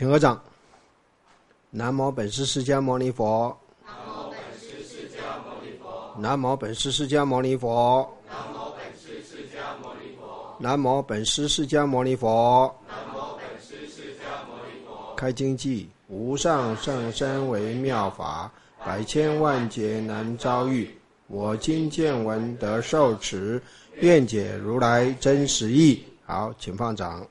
请合掌。南无本师释迦牟尼佛。南无本师释迦牟尼佛。南无本师释迦牟尼佛。开经记：无上甚深微妙法，百千万劫难遭遇。我今见闻得受持，愿解如来真实义。好，请放掌。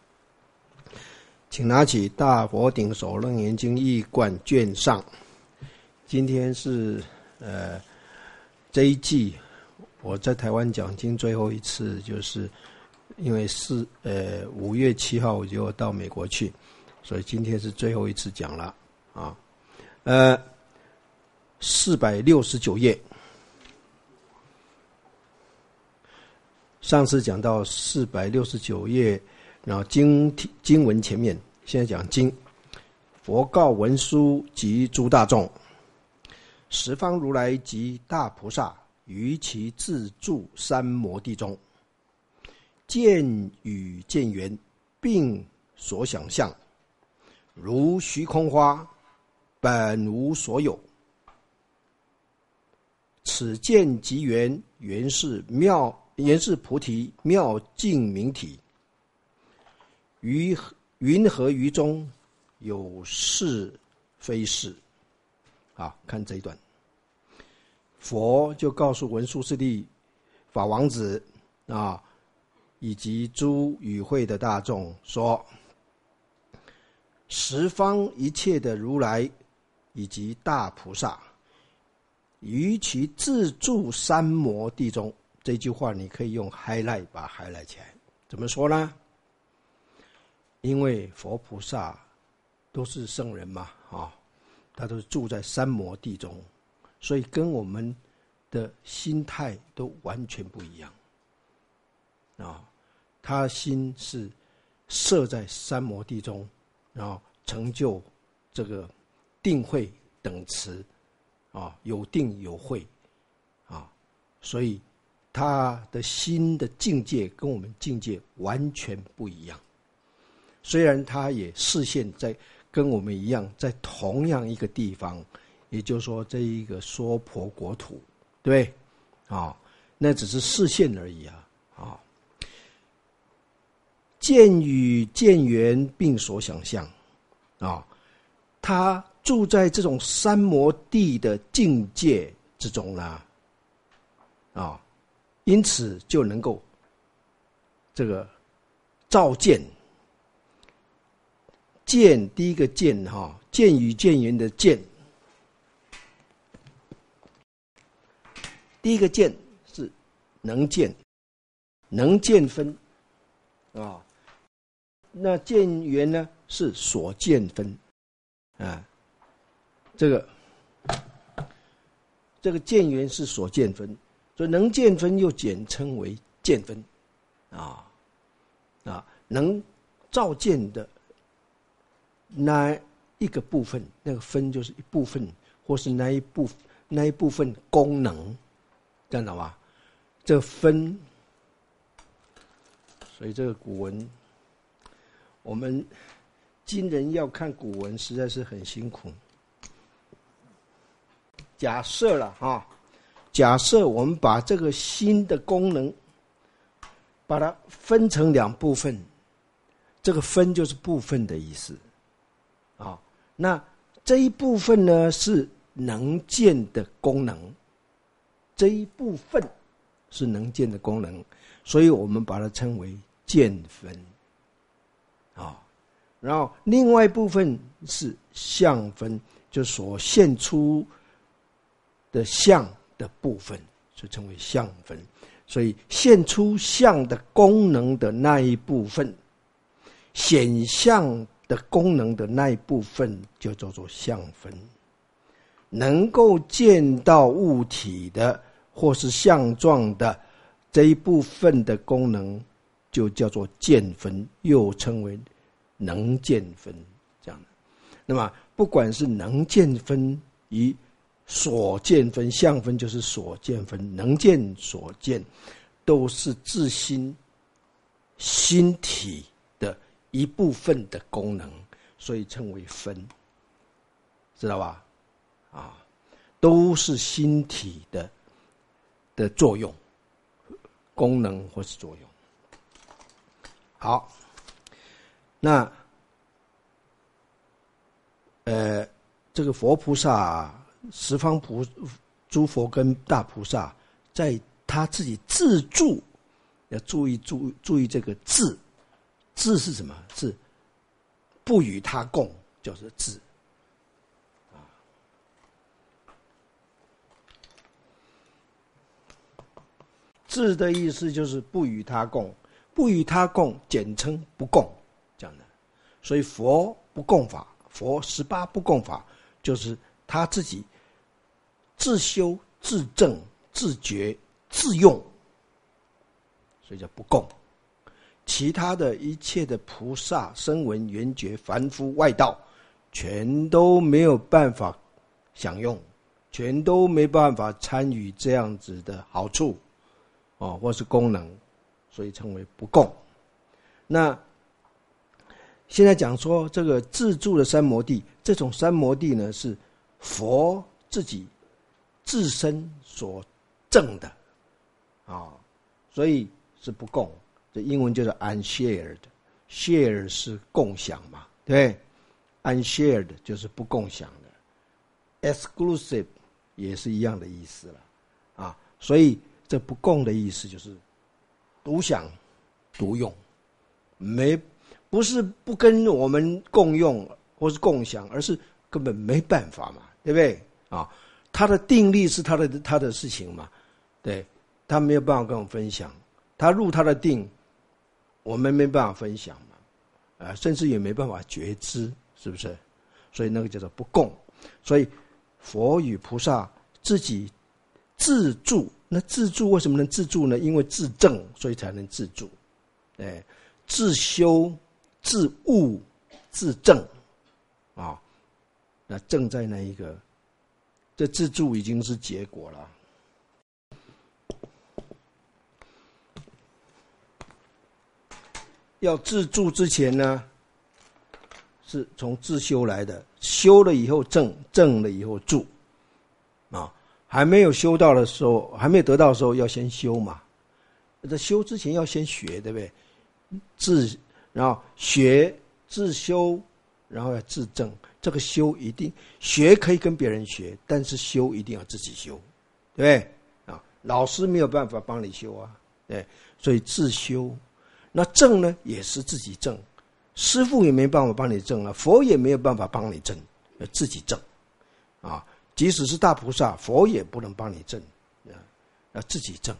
请拿起《大佛顶首楞严经义观》卷上。今天是这一季我在台湾讲经最后一次，就是因为5月7号我就到美国去，所以今天是最后一次讲了啊。469页，上次讲到469页，然后经文前面，现在讲经。佛告文殊及诸大众：十方如来及大菩萨于其自住三摩地中，见与见缘，并所想象，如虚空花，本无所有。此见即缘，缘是菩提妙净明体。于云何于中有是非是？好，看这一段。佛就告诉文殊师利法王子啊，以及诸与会的大众说：十方一切的如来以及大菩萨，于其自住三摩地中。这句话你可以用 highlight 把它 highlight 起来。怎么说呢？因为佛菩萨都是圣人嘛，他都是住在三摩地中，所以跟我们的心态都完全不一样他的心是设在三摩地中，然后成就这个定慧等持有定有慧所以他的心的境界跟我们境界完全不一样。虽然他也视现在跟我们一样在同样一个地方，也就是说这一个娑婆国土，对那只是视现而已见与见缘，并所想象他住在这种三摩地的境界之中因此就能够这个照见。见，第一个见见与见缘的见，第一个见是能见，能见分那见缘呢是所见分这个见缘是所见分，所以能见分又简称为见分能照见的那一个部分，那个分就是一部分，或是那一部分功能，这样懂吗？这分，所以这个古文，我们今人要看古文实在是很辛苦。假设了假设我们把这个心的功能，把它分成两部分，这个分就是部分的意思那这一部分呢是能见的功能，这一部分是能见的功能，所以我们把它称为见分然后另外一部分是相分，就所现出的相的部分，就称为相分。所以现出相的功能的那一部分，显相的功能的那一部分就叫做相分。能够见到物体的或是相状的这一部分的功能就叫做见分，又称为能见分，这样的。那么不管是能见分与所见分，相分就是所见分，能见所见都是自心体的一部分的功能， 所以称为分，知道吧？都是心体的作用、功能或是作用。好，那这个佛菩萨、十方诸佛跟大菩萨，在他自己自住，要注意这个自是什么？是不与他共，就是自。自的意思就是不与他共，不与他共简称不共，这样的。所以佛不共法，佛18不共法，就是他自己自修、自证、自觉、自用，所以叫不共。其他的一切的菩萨、声闻、缘觉、凡夫、外道，全都没有办法享用，全都没办法参与这样子的好处或是功能，所以称为不共。那现在讲说这个自住的三摩地，这种三摩地呢是佛自己自身所证的所以是不共。这英文叫做 unshared，share 是共享嘛，对不对？ unshared 就是不共享的， exclusive 也是一样的意思了所以这不共的意思就是独享独用，不是不跟我们共用或是共享，而是根本没办法嘛，对不对他的定力是他的事情嘛，对，他没有办法跟我们分享，他入他的定，我们没办法分享嘛，甚至也没办法觉知，是不是？所以那个叫做不共。所以佛与菩萨自己自住，那自住为什么能自住呢？因为自证，所以才能自住。自修、自悟、自证那正在那一个，这自住已经是结果了。要自住之前呢，是从自修来的，修了以后证，证了以后住还没有修到的时候，还没有得到的时候，要先修嘛。在修之前要先学，对不对？然后学自修，然后要自证。这个修一定学可以跟别人学，但是修一定要自己修，对不对？老师没有办法帮你修对，所以自修。那证呢，也是自己证，师父也没办法帮你证佛也没有办法帮你证，要自己证即使是大菩萨，佛也不能帮你证要自己证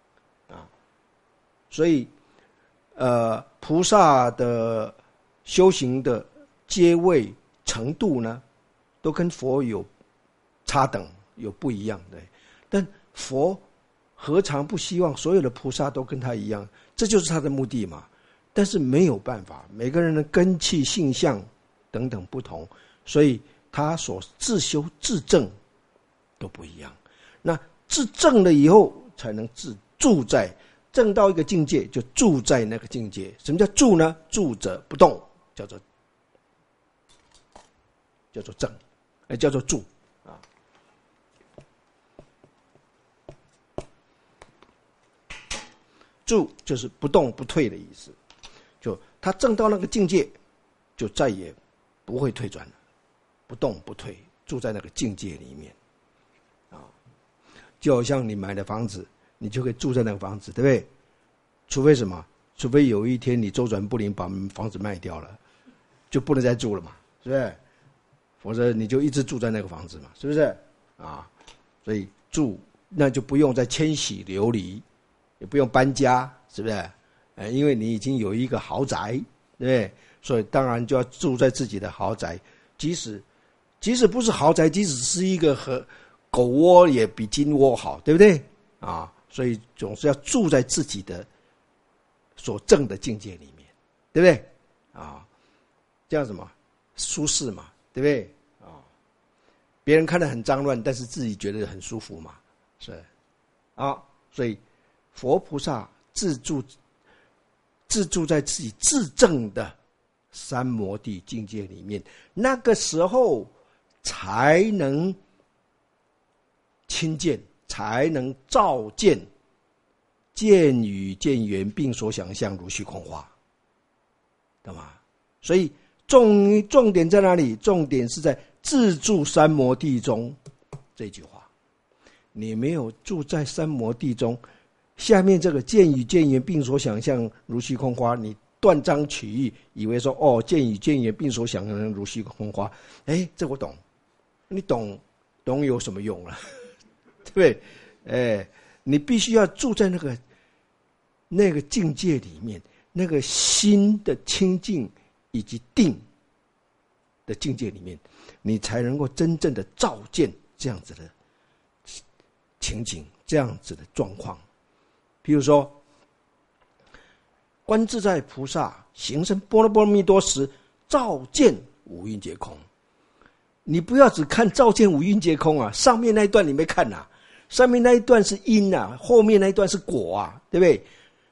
所以菩萨的修行的阶位程度呢，都跟佛有差等，有不一样的。但佛何尝不希望所有的菩萨都跟他一样？这就是他的目的嘛。但是没有办法，每个人的根器、性相等等不同，所以他所自修自证都不一样。那自证了以后，才能自住在，证到一个境界，就住在那个境界。什么叫住呢？住者不动，叫做证，叫做住住就是不动不退的意思。就他证到那个境界，就再也不会退转了，不动不退，住在那个境界里面就好像你买的房子，你就可以住在那个房子，对不对？除非什么？除非有一天你周转不灵，把房子卖掉了，就不能再住了嘛，是不是？否则你就一直住在那个房子嘛，是不是所以住那就不用再迁徙流离，也不用搬家，是不是？因为你已经有一个豪宅，对不对？所以当然就要住在自己的豪宅，即使不是豪宅，即使是一个狗窝也比金窝好，对不对所以总是要住在自己的所证的境界里面，对不对这样什么舒适嘛，对不对别人看得很脏乱，但是自己觉得很舒服嘛，是所以佛菩萨自住在自己自证的三摩地境界里面，那个时候才能亲见，才能照见见与见缘并所想象如虚空花，懂吗？所以重点在哪里？重点是在自住三摩地中这句话。你没有住在三摩地中，下面这个见与见缘并所想象如虚空花，你断章取义，以为说见与见缘并所想象如虚空花，这我懂。你懂有什么用啊？对不对？你必须要住在那个境界里面，那个心的清净以及定的境界里面，你才能够真正的照见这样子的情景，这样子的状况。比如说，观自在菩萨行深般若波罗蜜多时，照见五蕴皆空。你不要只看照见五蕴皆空啊，上面那一段你没看啊，上面那一段是因啊，后面那一段是果啊，对不对？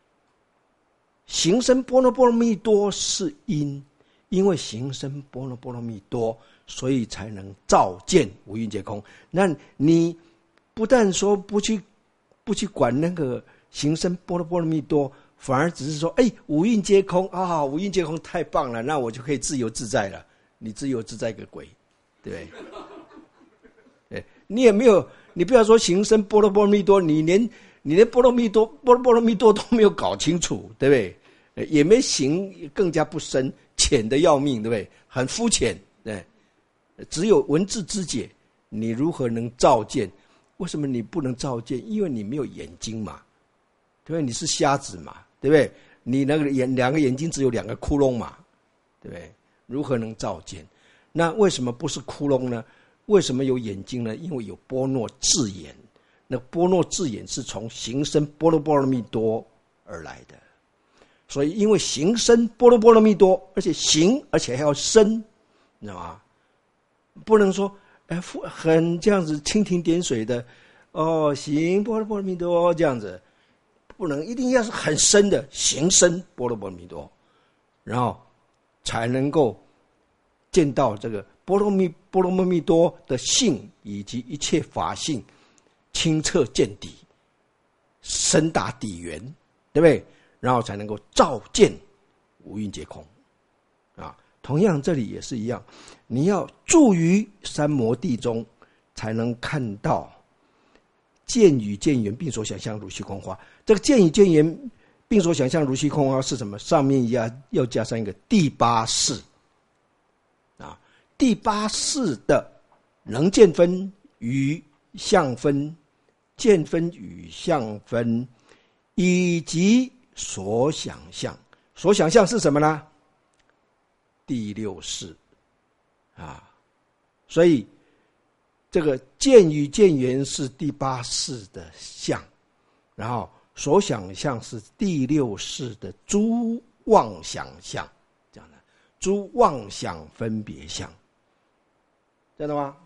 行深般若波罗蜜多是因，因为行深般若波罗蜜多，所以才能照见五蕴皆空。那你不但说不去管那个行深般若波罗蜜多，反而只是说，五蕴皆空啊，五蕴皆空太棒了，那我就可以自由自在了。你自由自在个鬼，对不对？你也没有，你不要说行深般若波罗蜜多，你连般若波罗蜜多都没有搞清楚，对不对？也没行，更加不深，浅的要命，对不对？很肤浅，对。只有文字之解，你如何能照见？为什么你不能照见？因为你没有眼睛嘛，对不对？你是瞎子嘛，对不对？你那个两个眼睛只有2个窟窿嘛，对不对？如何能照见？那为什么不是窟窿呢？为什么有眼睛呢？因为有般若智眼，那般若智眼是从行深般若波罗蜜多而来的。所以因为行深般若波罗蜜多，而且行，而且还要深，你知道吗？不能说很这样子蜻蜓点水的行般若波罗蜜多这样子，不能，一定要是很深的行深般若波罗蜜多，然后才能够见到这个波罗蜜多的性以及一切法性清澈见底，深达底源，对不对？然后才能够照见五蕴皆空啊。同样这里也是一样，你要住于三摩地中，才能看到见与见缘并所想象如虚空花。这个见与见缘并所想象如虚空花是什么？上面要加上一个第八识啊，第八识的能见分与相分、见分与相分，以及所想象。所想象是什么呢？第六识啊。所以这个见与见缘是第八识的相，然后所想象是第六识的诸妄想相，这样的诸妄想分别相，知道吗？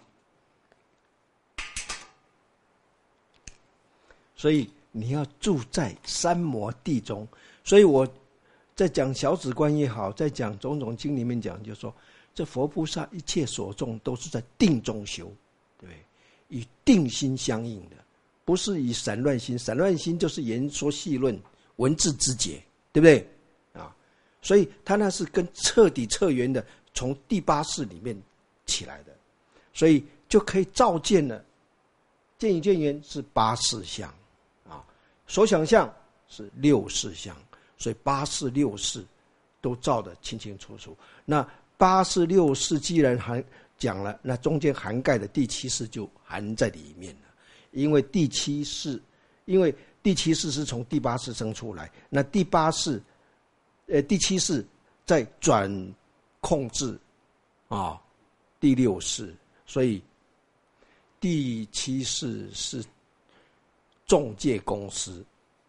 所以你要住在三摩地中。所以我在讲小止观也好，在讲种种经里面讲，就是说这佛菩萨一切所种都是在定中修，对不对？与定心相应的，不是以散乱心。散乱心就是言说细论、文字之解，对不对啊？所以他那是跟彻底彻圆的，从第八识里面起来的，所以就可以照见了。见与见缘是八识相啊，所想象是六识相，所以八识六识都照得清清楚楚。那八识六识既然讲了，那中间涵盖的第七识就含在里面了。因为第七识是从第八识生出来，那第七识再转控制啊第六识，所以第七识是中介公司。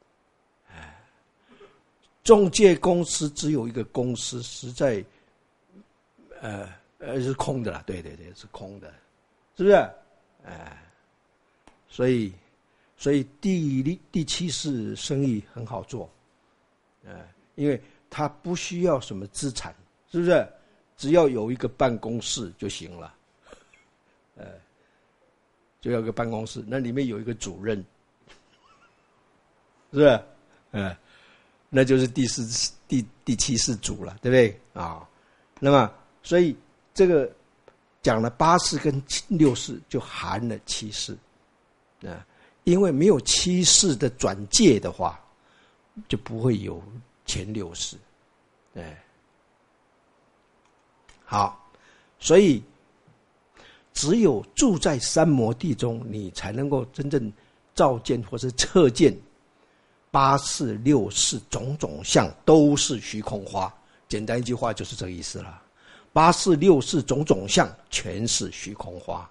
中介公司只有一个公司，实在是空的啦，对对对，是空的，是不是？所以第七识生意很好做，因为它不需要什么资产， 是不是？只要有一个办公室就行了，就要有个办公室，那里面有一个主任，是不是？那就是第七世主了，对不对啊？那么，所以这个讲了八世跟六世，就含了七世因为没有七世的转介的话，就不会有前六世，好，所以只有住在三摩地中，你才能够真正照见或是测见八世六世种种相都是虚空花。简单一句话就是这个意思了。八世六世种种相全是虚空花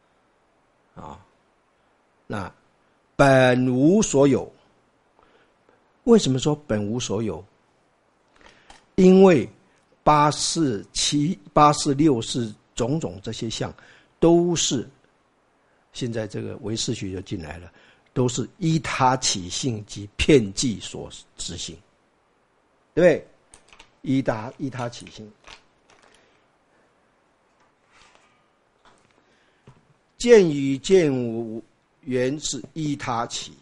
那本无所有。为什么说本无所有？因为八世六世种种这些相都是，现在这个唯识学就进来了，都是依他起性及遍计所执行，对不对？依他起性，见与见无原是依他起，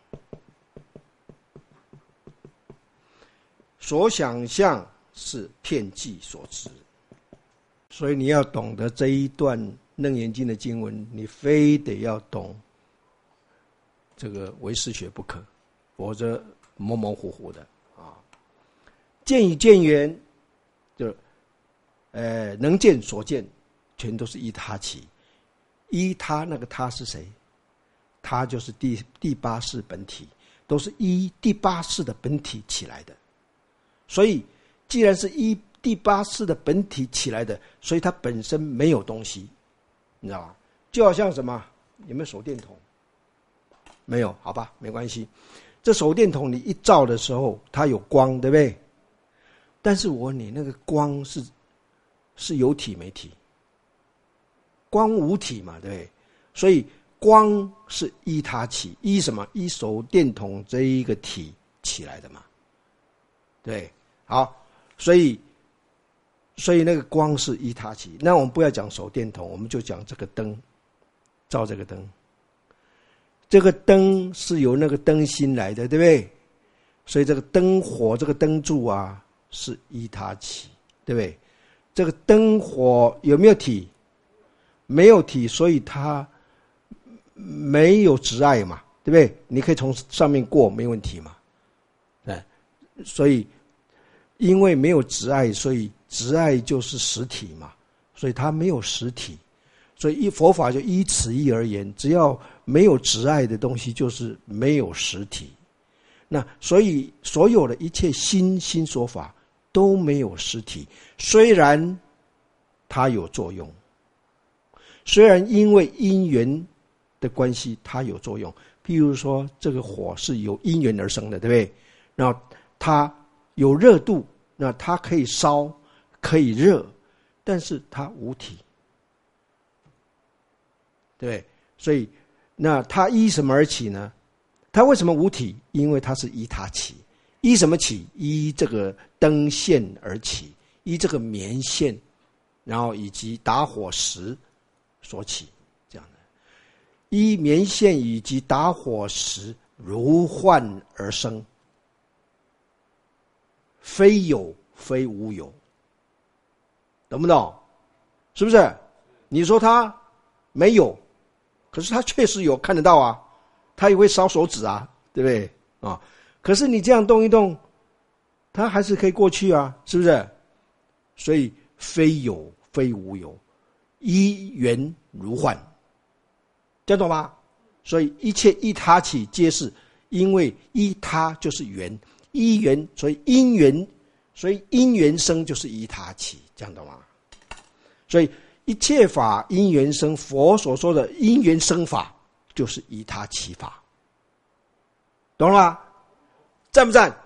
所想象是遍计所知。所以你要懂得这一段楞严经的经文，你非得要懂这个唯识学不可，否则模模糊糊的见与见缘，就能见所见，全都是依他起。依他，那个他是谁？他就是第八世本体，都是依第八世的本体起来的。所以既然是依第八世的本体起来的，所以它本身没有东西，你知道吧？就好像什么？有没有手电筒？没有，好吧，没关系。这手电筒你一照的时候，它有光，对不对？但是我问你，那个光是有体没体？光无体嘛，对不对？所以光是依它起，依什么？依手电筒这一个体起来的嘛，对。好，所以那个光是依它起。那我们不要讲手电筒，我们就讲这个灯，照这个灯。这个灯是由那个灯芯来的，对不对？所以这个灯火，这个灯柱啊，是依它起，对不对？这个灯火有没有体？没有体，所以它没有执碍嘛，对不对？你可以从上面过，没问题嘛。所以因为没有执碍，所以执碍就是实体嘛，所以它没有实体。所以佛法就依此义而言，只要没有执碍的东西，就是没有实体。那所以所有的一切心说法都没有实体，虽然它有作用，虽然因为因缘的关系它有作用。譬如说这个火是由因缘而生的，对不对？然后它有热度，那它可以烧可以热，但是它无体，对不对？所以那它依什么而起呢？它为什么无体？因为它是依它起。依什么起？依这个灯线而起，依这个棉线，然后以及打火石所起，这样的。依棉线以及打火石如幻而生，非有非无有，懂不懂？是不是？你说它没有，可是它确实有，看得到啊，它也会烧手指啊，对不对啊？可是你这样动一动，它还是可以过去啊，是不是？所以非有非无有，依缘如幻，这样懂吗？所以一切依他起，皆是因为依他就是缘，依缘，所以因缘，所以因缘生就是依他起，这样懂吗？所以一切法因缘生，佛所说的因缘生法就是依他起法，懂了吗？赞不赞？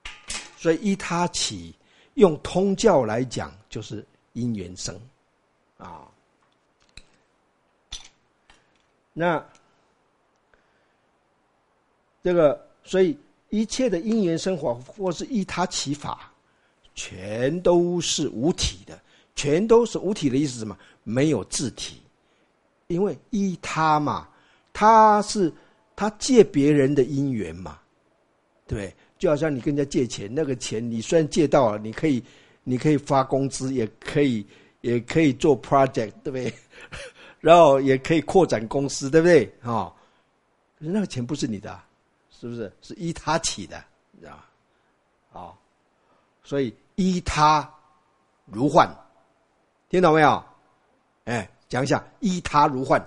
所以依他起，用通教来讲就是因缘生， 啊。那这个，所以一切的因缘生活，或是依他起法，全都是无体的。全都是无体的意思是什么？没有自体，因为依他嘛，他借别人的因缘嘛，对不对？就好像你跟人家借钱，那个钱你虽然借到了，你可以发工资，也可以做 project， 对不对？然后也可以扩展公司，对不对？可是那个钱不是你的，是不是？是依他起的，你知道吗？所以依他如幻，听懂没有？讲一下，依他如幻，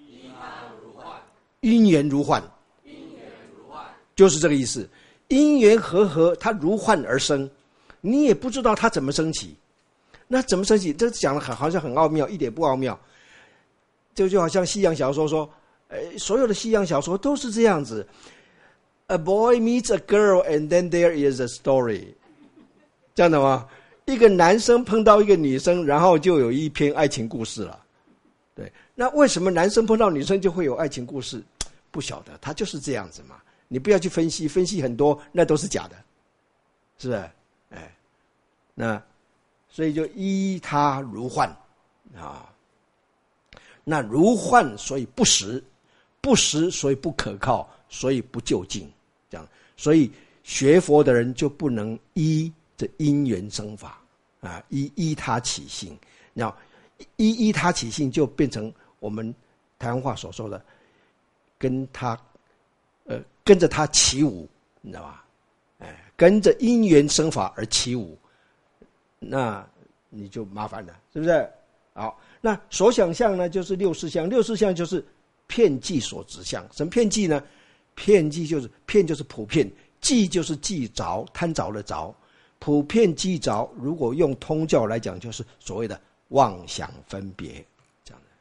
因缘如幻，就是这个意思。因缘和它如幻而生，你也不知道它怎么升起。那怎么升起？这讲的好像很奥妙，一点不奥妙。就好像西洋小说说，所有的西洋小说都是这样子。A boy meets a girl and then there is a story， 这样的吗？一个男生碰到一个女生，然后就有一篇爱情故事了。对，那为什么男生碰到女生就会有爱情故事？不晓得，他就是这样子嘛。你不要去分析很多，那都是假的，是不是？那所以就依他如幻啊。那如幻，所以不实，不实所以不可靠，所以不究竟，这样。所以学佛的人就不能依这因缘生法啊，依他起性。然后依他起性，就变成我们台湾话所说的，跟着他起舞，你知道吧？跟着因缘生法而起舞，那你就麻烦了，是不是？好，那所想象呢，就是六事相。六事相就是遍计所执相。什么遍计呢？遍计就是普遍，计就是计着，贪着了着，普遍计着。如果用通教来讲，就是所谓的妄想分别，这样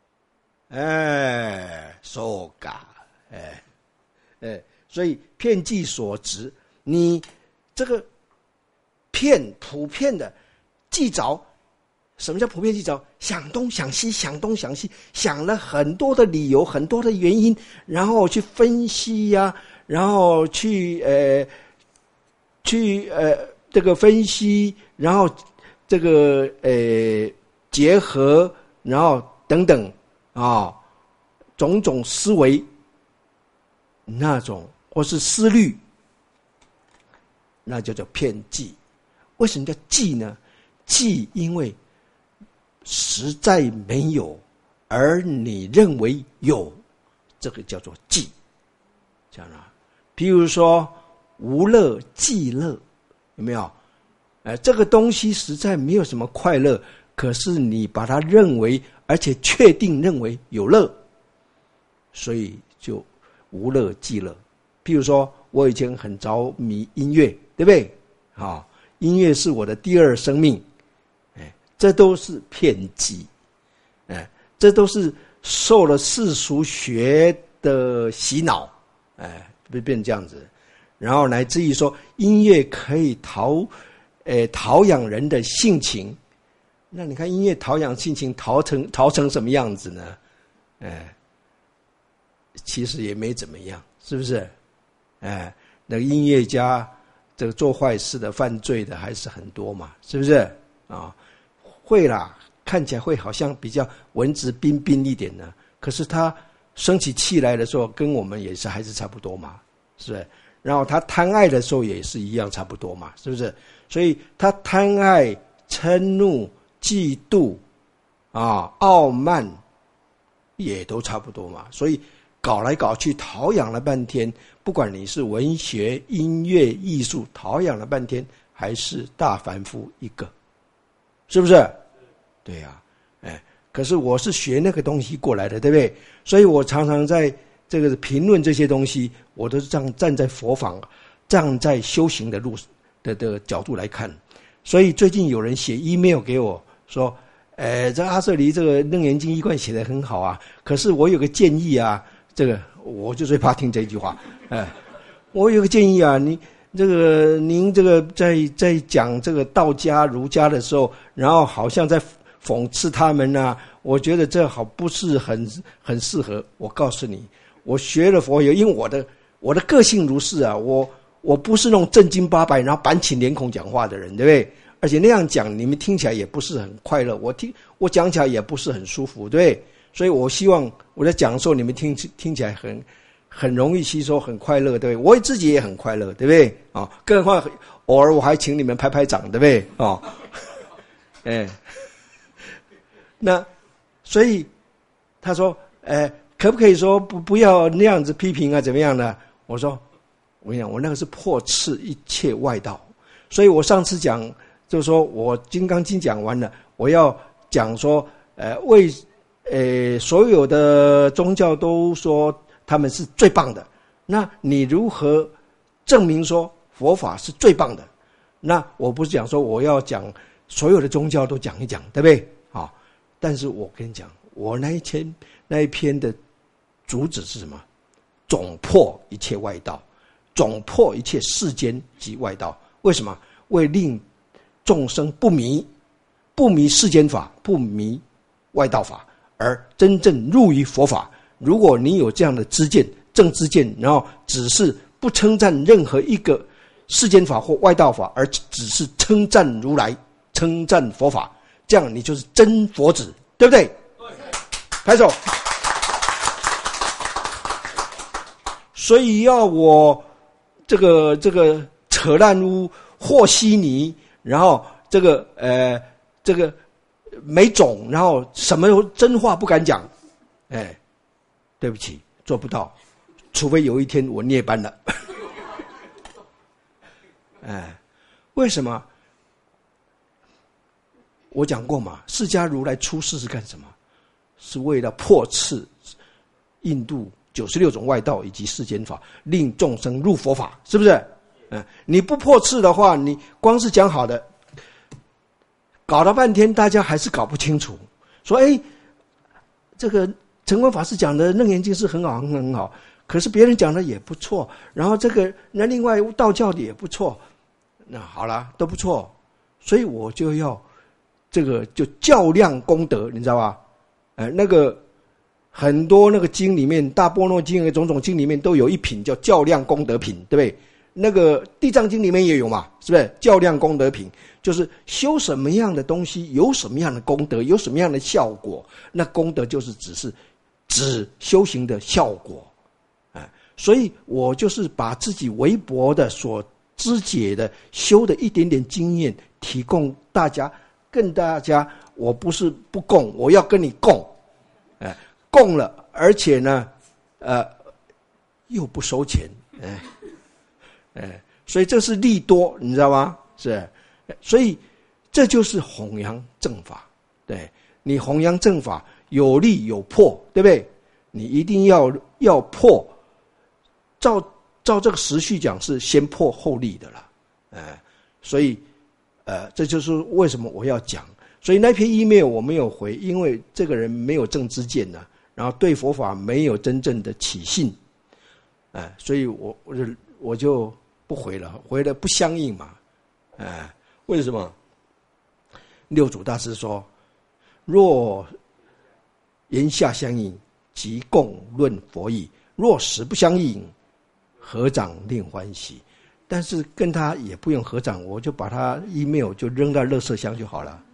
的。so ga，所以遍计所执，你这个普遍的计着。什么叫普遍计着？想东想西，想东想西，想了很多的理由，很多的原因，然后去分析呀，然后去这个分析，然后这个结合，然后等等种种思维，那种或是思虑，那就叫遍计。为什么叫计呢？计因为实在没有，而你认为有，这个叫做计，这样啊。譬如说无乐计乐，有没有？这个东西实在没有什么快乐，可是你把它认为，而且确定认为有乐，所以就无乐计乐。譬如说我以前很着迷音乐，对不对？音乐是我的第二生命。这都是遍计，这都是受了世俗学的洗脑，变成这样子，然后乃至于说音乐可以陶养人的性情，那你看音乐陶养性情，陶成什么样子呢？其实也没怎么样，是不是？那个音乐家这个做坏事的、犯罪的还是很多嘛，是不是啊？会啦，看起来会好像比较文质彬彬一点呢，可是他生起气来的时候，跟我们也是还是差不多嘛，是不是？然后他贪爱的时候也是一样差不多嘛，是不是？所以他贪爱、嗔怒、嫉妒傲慢也都差不多嘛，所以搞来搞去陶养了半天，不管你是文学、音乐、艺术，陶养了半天还是大凡夫一个，是不是？对呀，可是我是学那个东西过来的，对不对？所以我常常在这个评论这些东西，我都是站在佛法、站在修行的路的角度来看。所以最近有人写 email 给我说，这阿舍离这个楞严经一贯写得很好啊，可是我有个建议啊，这个我就最怕听这句话，我有个建议啊，您这个在讲这个道家儒家的时候，然后好像在讽刺他们啊，我觉得这好不是很适合。我告诉你，我学了佛有，因为我的个性如是啊，我不是那种正经八百然后板起脸孔讲话的人，对不对？而且那样讲你们听起来也不是很快乐，我讲起来也不是很舒服，对不对？所以我希望我在讲的时候你们听起来很容易吸收，很快乐，对不对？我自己也很快乐，对不对？啊，更何况偶尔我还请你们拍拍掌，对不对？哦，那所以他说，可不可以说不要那样子批评啊？怎么样呢？我说，我跟你讲，我那个是破斥一切外道。所以我上次讲，就是说我《金刚经》讲完了，我要讲说，所有的宗教都说他们是最棒的。那你如何证明说佛法是最棒的？那我不是讲说我要讲所有的宗教都讲一讲，对不对？好，但是我跟你讲，我那一篇的主旨是什么？总破一切外道，总破一切世间及外道。为什么？为令众生不迷世间法，不迷外道法，而真正入于佛法。如果你有这样的知见，正知见，然后只是不称赞任何一个世间法或外道法，而只是称赞如来，称赞佛法，这样你就是真佛子，对不对？对。拍手。所以要我这个扯烂污和稀泥，然后这个没种，然后什么真话不敢讲，对不起，做不到，除非有一天我涅槃了。为什么？我讲过嘛，释迦如来出世是干什么？是为了破斥印度96种外道以及世间法，令众生入佛法，是不是？你不破斥的话，你光是讲好的，搞了半天大家还是搞不清楚。说这个澄光法师讲的《楞严经》是很好很好，可是别人讲的也不错，然后那另外道教的也不错，那好了都不错，所以我就要就较量功德，你知道吧？很多那个经里面，大般若经和种种经里面都有一品叫较量功德品，对不对？那个地藏经里面也有嘛，是不是？较量功德品就是修什么样的东西，有什么样的功德，有什么样的效果，那功德就是指修行的效果。所以我就是把自己微薄的所知解的修的一点点经验提供大家，跟大家，我不是不供，我要跟你供，供了，而且呢，又不收钱，所以这是利多，你知道吗？是，所以这就是弘扬正法。对，你弘扬正法有利有破，对不对？你一定要破，照这个时序讲是先破后立的了，所以这就是为什么我要讲。所以那篇 email 我没有回，因为这个人没有正知见呢，然后对佛法没有真正的起信，所以我就不回了，回了不相应嘛，为什么？六祖大师说：若言下相应，即共论佛意；若实不相应，合掌令欢喜。但是跟他也不用合掌，我就把他 email 就扔到垃圾箱就好了，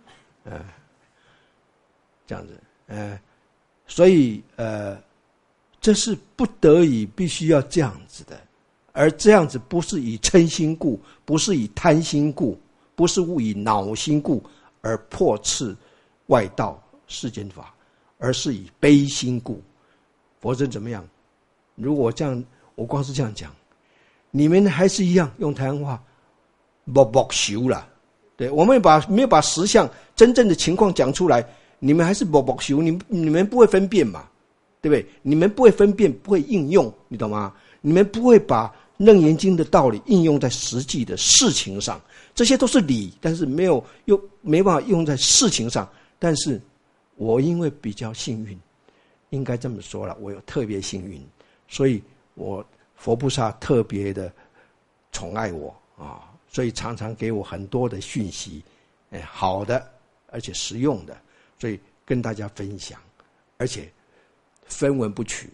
这样子，所以这是不得已必须要这样子的。而这样子不是以嗔心故，不是以贪心故，不是以恼心故而破斥外道世间法，而是以悲心故。否则怎么样？如果这样，我光是这样讲，你们还是一样用台湾话没修了。对，我们没有把实相真正的情况讲出来，你们还是没修，你们不会分辨嘛，对不对？你们不会分辨，不会应用，你懂吗？你们不会把楞严经的道理应用在实际的事情上，这些都是理，但是没办法用在事情上。但是我因为比较幸运，应该这么说了，我有特别幸运，所以佛菩萨特别的宠爱我所以常常给我很多的讯息，好的而且实用的。 所以跟大家分享，而且分文不取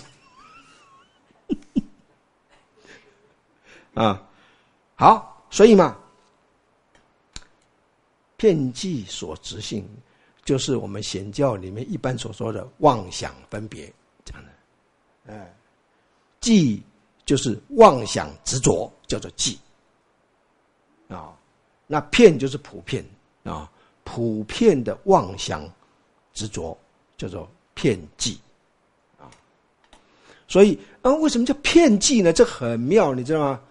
啊。好，所以嘛，遍计所执性，就是我们显教里面一般所说的妄想分别这样的。计就是妄想执着，叫做计啊。那遍就是普遍啊，普遍的妄想执着叫做遍计啊。所以为什么叫遍计呢？这很妙，你知道吗？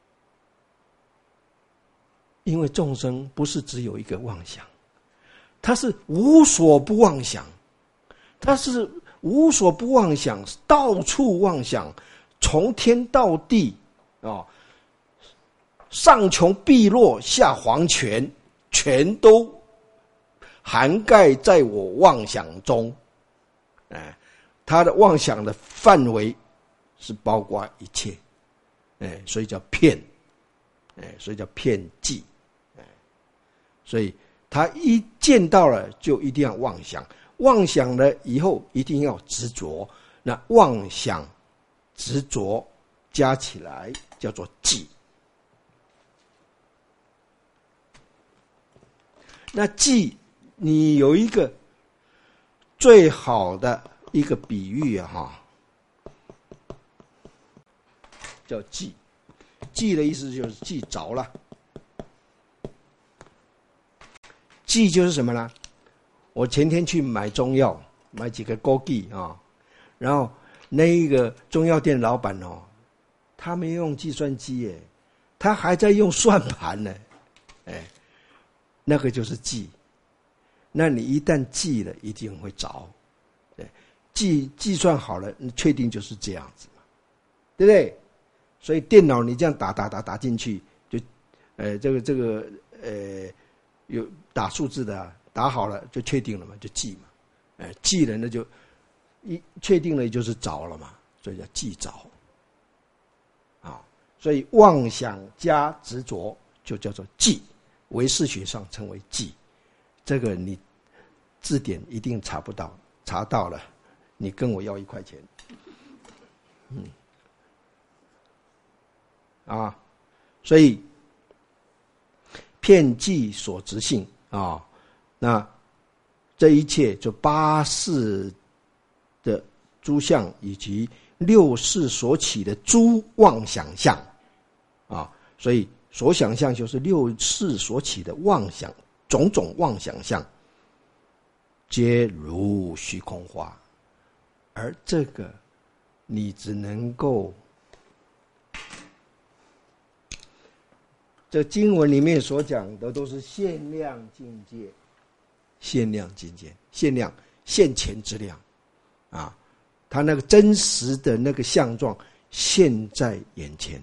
因为众生不是只有一个妄想，他是无所不妄想，他是无所不妄想，到处妄想，从天到地上穷碧落下黄泉，全都涵盖在我妄想中。他的妄想的范围是包括一切，所以叫遍，所以叫遍计。所以他一见到了就一定要妄想，妄想了以后一定要执着，那妄想执着加起来叫做计。那计你有一个最好的一个比喻叫记。记的意思就是记着了。记就是什么呢？我前天去买中药，买几个枸杞然后那一个中药店老板他没用计算机耶，他还在用算盘呢，那个就是记。那你一旦记了，一定会着。计算好了，确定就是这样子嘛，对不对？所以电脑你这样打进去，就这个有打数字的打好了就确定了嘛，就记嘛。记了那就一确定了就是着了嘛，所以叫记着。所以妄想加执着就叫做记，唯识学上称为记。这个你字典一定查不到，查到了你跟我要1块钱。所以遍计所执性那这一切就8识的诸相以及6识所起的诸妄想相所以所想象就是6识所起的妄想，种种妄想相皆如虚空花，而这个你只能够，这经文里面所讲的都是限量境界，限量境界，限量现前之量他那个真实的那个相状现在眼前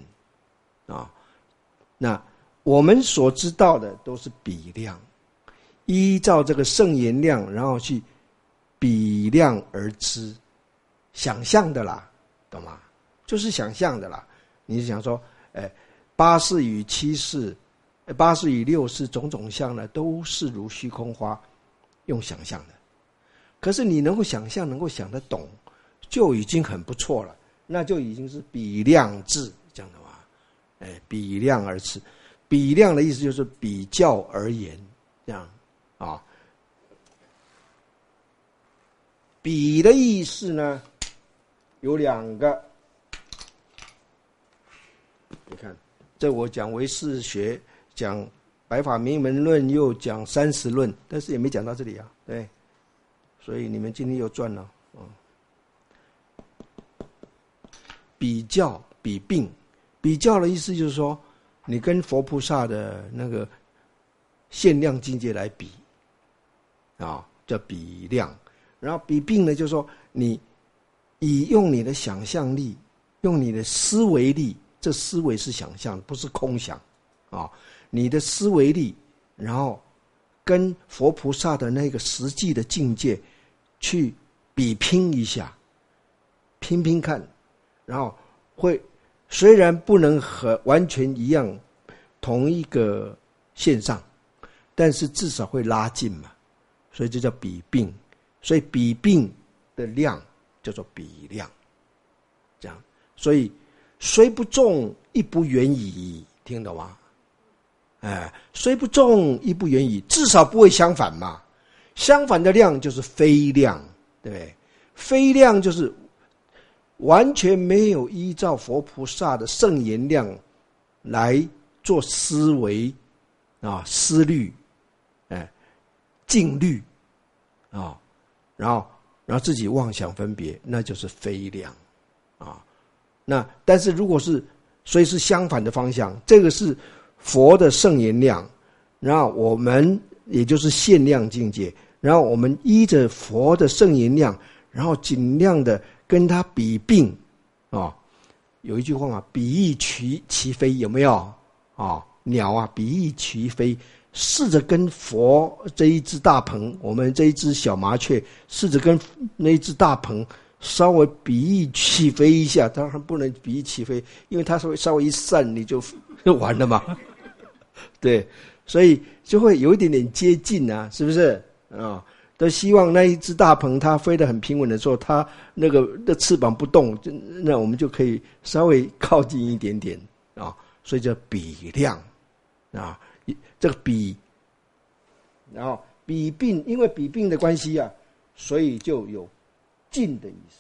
那我们所知道的都是比量，依照这个圣言量，然后去比量而知，想象的啦，懂吗？就是想象的啦。你是想说8识与7识，8识与6识种种相呢，都是如虚空花，用想象的。可是你能够想象，能够想得懂，就已经很不错了，那就已经是比量智这样的话，比量而知。比量的意思就是比较而言，这样比的意思呢有2个，你看，这我讲唯识学，讲白法明门论，又讲30论，但是也没讲到这里对，所以你们今天又赚了。比较比并，比较的意思就是说，你跟佛菩萨的那个限量境界来比叫比量。然后比并呢，就是说你用你的想象力，用你的思维力，这思维是想象，不是空想你的思维力，然后跟佛菩萨的那个实际的境界去比拼一下，拼拼看，然后会虽然不能和完全一样同一个线上，但是至少会拉近嘛。 所以这叫比并。所以比并的量叫做比量，这样。所以虽不中，亦不远矣，听懂吗？虽不中，亦不远矣，至少不会相反嘛。相反的量就是非量，对不对？非量就是完全没有依照佛菩萨的圣言量来做思维思虑，静虑然后自己妄想分别，那就是非量那但是如果是所以是相反的方向，这个是佛的圣言量，然后我们也就是限量境界，然后我们依着佛的圣言量，然后尽量的跟它比并有一句话嘛，比翼齐飞，有没有鸟比翼齐飞，试着跟佛这一只大鹏，我们这一只小麻雀，试着跟那一只大鹏稍微比翼起飞一下，当然不能比翼起飞，因为它稍微一散，你就完了嘛。对，所以就会有一点点接近啊，是不是都希望那一只大鹏它飞得很平稳的时候，它那个翅膀不动，那我们就可以稍微靠近一点点所以叫比量这个比，然后比并，因为比并的关系所以就有近的意思，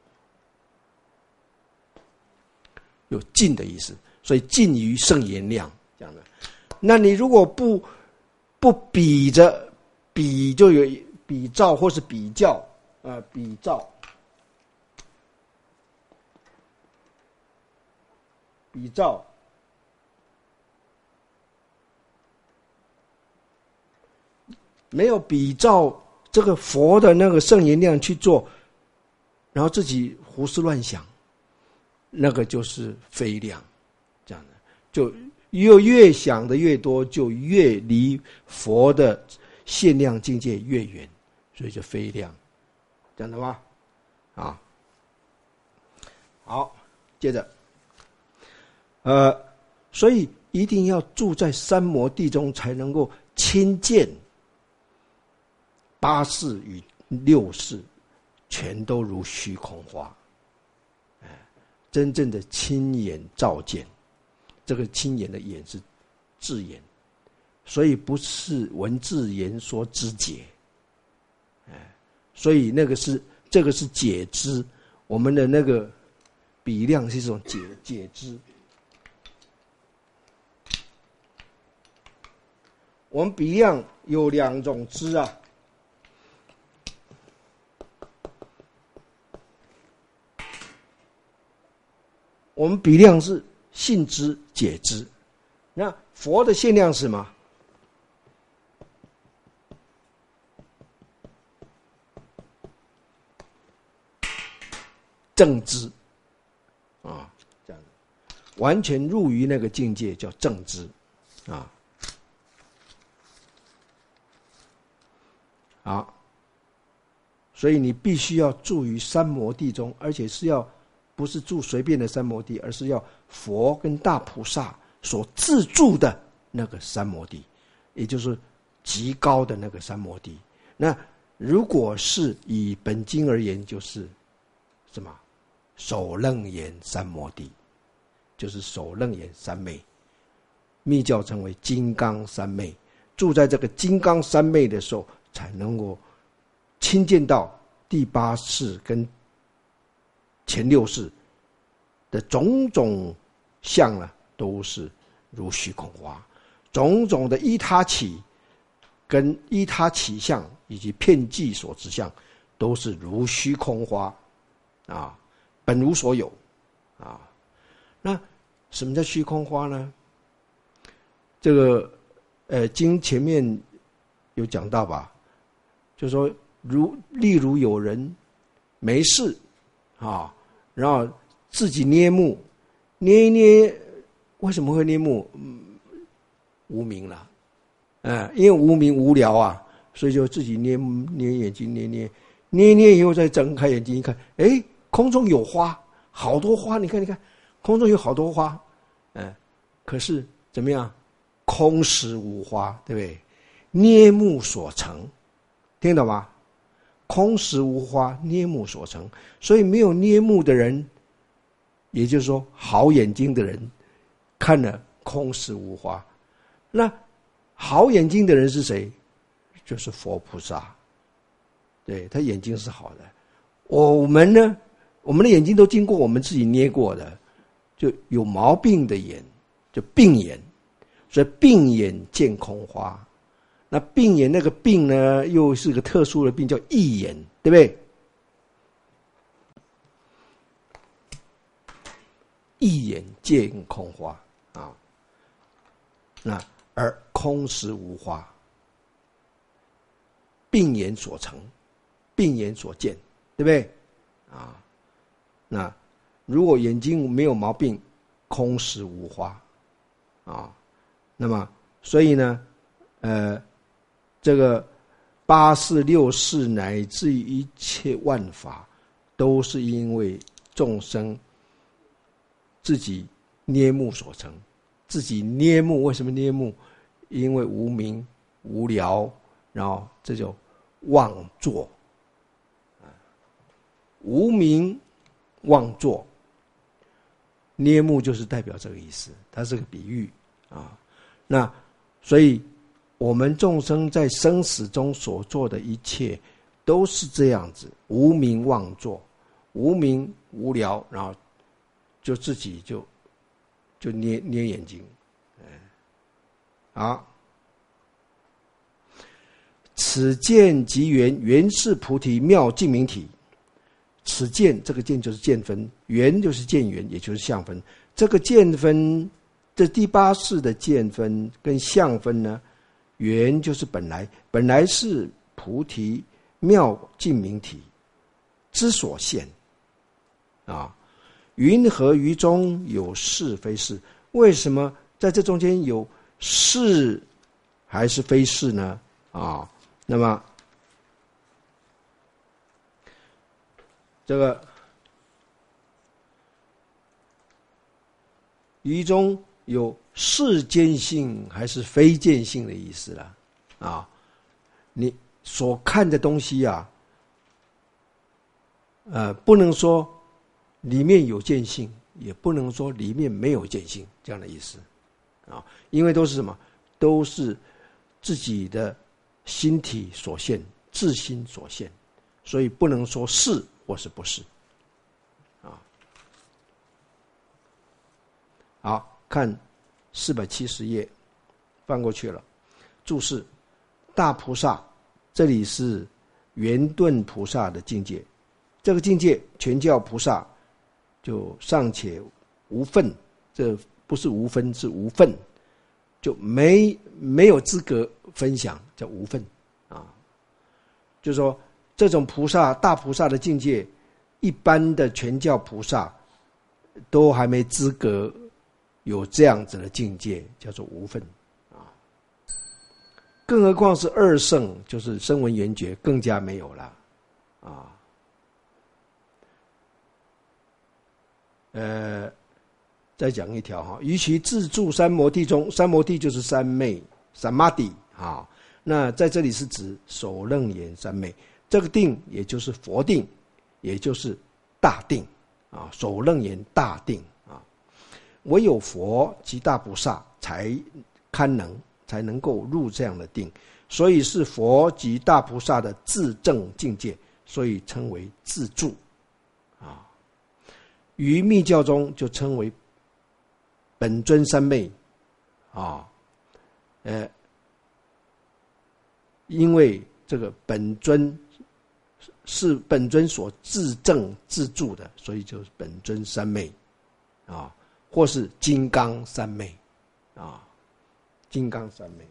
有近的意思，所以近于圣言量这样的。那你如果不比着，比就有比照或是比较比照，没有比照这个佛的那个圣言量去做，然后自己胡思乱想，那个就是非量，这样的就越想的越多，就越离佛的限量境界越远，所以就非量，这样的吗？好，接着所以一定要住在三摩地中，才能够亲见八识与六识全都如虚空花，真正的亲眼照见。这个亲眼的眼是智眼，所以不是文字言说知解，所以这个是解知，我们的那个比量是一种解知。我们比量有两种知我们比量是信知解知，那佛的限量是什么？正知这样完全入于那个境界叫正知好，所以你必须要住于三摩地中，而且是要不是住随便的三摩地，而是要佛跟大菩萨所自住的那个三摩地，也就是极高的那个三摩地。那如果是以本经而言，就是什么？首楞严三摩地，就是首楞严三昧，密教称为金刚三昧。住在这个金刚三昧的时候，才能够亲见到第八识跟前六识的种种相都是如虚空花，种种的依他起跟依他起相以及遍计所知相都是如虚空花本无所有那什么叫虚空花呢？这个经前面有讲到吧，就说例如有人没事然后自己捏木，捏一捏，为什么会捏木？无明了，因为无明无聊所以就自己捏眼睛，捏以后再睁开眼睛一看，空中有花，好多花，你看，空中有好多花，可是怎么样？空实无花，对不对？捏木所成， 听懂吗？空实无花，捏目所成。所以没有捏目的人，也就是说好眼睛的人，看了空实无花。那好眼睛的人是谁？就是佛菩萨。对，他眼睛是好的。我们呢，我们的眼睛都经过我们自己捏过的，就有毛病的眼，就病眼。所以病眼见空花。那病眼那个病呢，又是个特殊的病，叫翳眼，对不对？翳眼见空花啊，那而空实无花，病眼所成，病眼所见，对不对？啊，那如果眼睛没有毛病，空实无花啊，那么所以呢，这个八事六事乃至于一切万法，都是因为众生自己捏目所成。自己捏目，为什么捏目？因为无明无聊，然后这就妄作。无明妄作，捏目就是代表这个意思，它是个比喻啊。那所以我们众生在生死中所做的一切都是这样子，无明妄作，无明无聊，然后就自己就捏眼睛。好，此见即缘，缘是菩提妙净明体。此见，这个见就是见分，缘就是见缘，也就是相分。这个见分，这第八识的见分跟相分呢，缘就是本来是菩提妙净明体之所现啊。云何于中有是非是？为什么在这中间有是还是非是呢？啊，那么这个于中有是见性还是非见性的意思了啊？你所看的东西啊，不能说里面有见性，也不能说里面没有见性，这样的意思啊。因为都是什么？都是自己的心体所现，自心所现，所以不能说是或是不是啊。好，看470页，翻过去了。注释：大菩萨，这里是圆顿菩萨的境界。这个境界，全教菩萨就尚且无分，这不是无分，是无分，就没有资格分享，叫无分啊。就是说，这种菩萨大菩萨的境界，一般的全教菩萨都还没资格有这样子的境界，叫做无分啊。更何况是二圣，就是声闻缘觉，更加没有了啊。再讲一条哈，于其自住三摩地中，三摩地就是三昧，samadhi啊。那在这里是指首楞严三昧，这个定也就是佛定，也就是大定啊，首楞严大定啊。唯有佛及大菩萨才能够入这样的定，所以是佛及大菩萨的自证境界，所以称为自住啊。于密教中就称为本尊三昧啊，因为这个本尊是本尊所自证自住的，所以就是本尊三昧啊，或是金刚三昧啊，金刚三昧。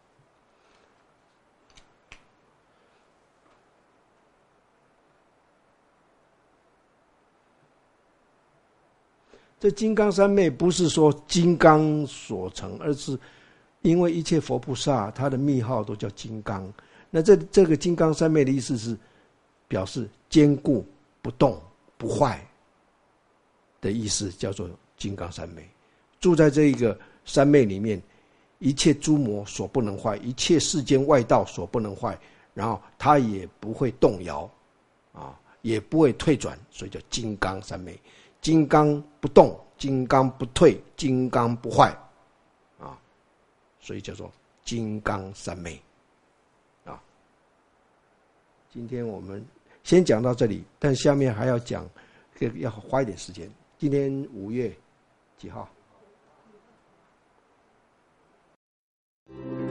这金刚三昧不是说金刚所成，而是因为一切佛菩萨他的密号都叫金刚。那这个金刚三昧的意思是表示坚固不动不坏的意思，叫做金刚三昧。住在这一个三昧里面，一切诸魔所不能坏，一切世间外道所不能坏， 然后它也不会动摇啊，也不会退转，所以叫金刚三昧。金刚不动，金刚不退，金刚不坏啊，所以叫做金刚三昧啊。今天我们先讲到这里，但下面还要讲，要花一点时间。今天5月几号？